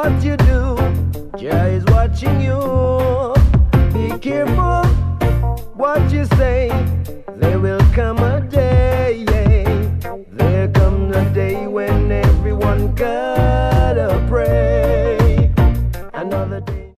what you do. Jah is watching you. Be careful